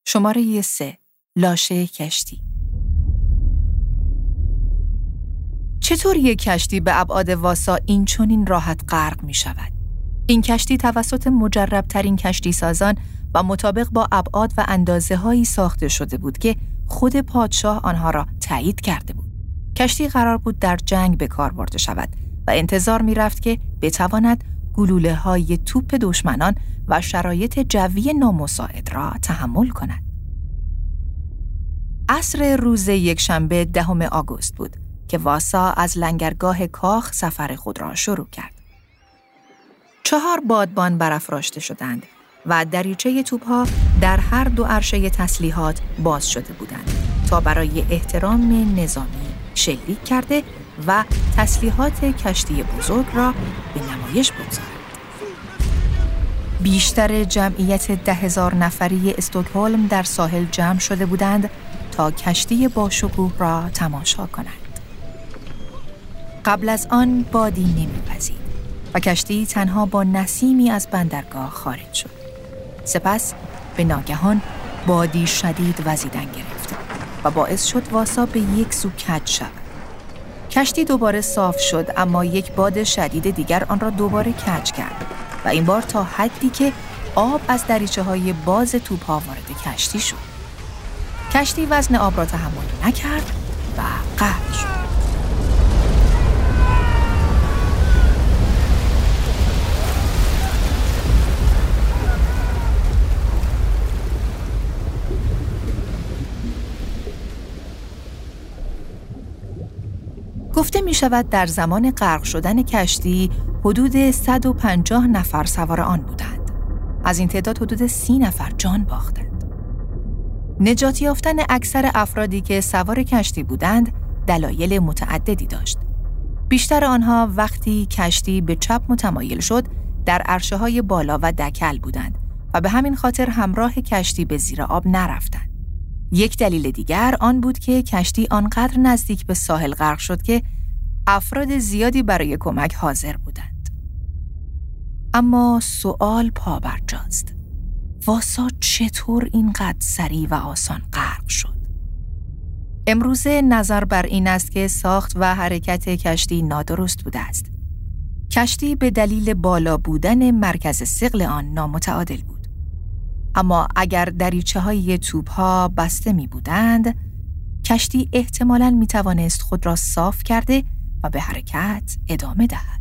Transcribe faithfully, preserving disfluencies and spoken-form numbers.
شماره سه. لاشه کشتی. چطور یک کشتی به ابعاد واسا این چنین راحت غرق می شود؟ این کشتی توسط مجرب ترین کشتی سازان و مطابق با ابعاد و اندازه هایی ساخته شده بود که خود پادشاه آنها را تایید کرده بود. کشتی قرار بود در جنگ به کار برده شود و انتظار می رفت که بتواند گلوله های توپ دشمنان و شرایط جوی نامساعد را تحمل کند. عصر روز یکشنبه دهم آگوست بود که واسا از لنگرگاه کاخ سفر خود را شروع کرد. چهار بادبان برافراشته شدند و دریچه توپ‌ها در هر دو عرشه تسلیحات باز شده بودند تا برای احترام نظامی شلیک کرده و تسلیحات کشتی بزرگ را به نمایش بگذارند. بیشتر جمعیت ده هزار نفری استکهلم در ساحل جمع شده بودند تا کشتی با شکوه را تماشا کنند. قبل از آن بادی نمی‌وزید و کشتی تنها با نسیمی از بندرگاه خارج شد. سپس به ناگهان بادی شدید وزیدن گرفت و باعث شد واسا به یک سو کج شود. کشتی دوباره صاف شد، اما یک باد شدید دیگر آن را دوباره کج کرد و این بار تا حدی که آب از دریچه‌های باز توپ‌ها وارد کشتی شد. کشتی وزن آب را تحمل نکرد و غرق شد. گفته می شود در زمان غرق شدن کشتی حدود صد و پنجاه نفر سوار آن بودند. از این تعداد حدود سی نفر جان باختند. نجات یافتن اکثر افرادی که سوار کشتی بودند دلایل متعددی داشت. بیشتر آنها وقتی کشتی به چپ متمایل شد در عرشه‌های بالا و دکل بودند و به همین خاطر همراه کشتی به زیر آب نرفتند. یک دلیل دیگر آن بود که کشتی آنقدر نزدیک به ساحل غرق شد که افراد زیادی برای کمک حاضر بودند. اما سوال پابرجاست. واسا چطور اینقدر سریع و آسان غرق شد؟ امروزه نظر بر این است که ساخت و حرکت کشتی نادرست بوده است. کشتی به دلیل بالا بودن مرکز ثقل آن نامتعادل بود. اما اگر دریچه‌های توپ‌ها بسته می بودند، کشتی احتمالاً می توانست خود را صاف کرده و به حرکت ادامه دهد.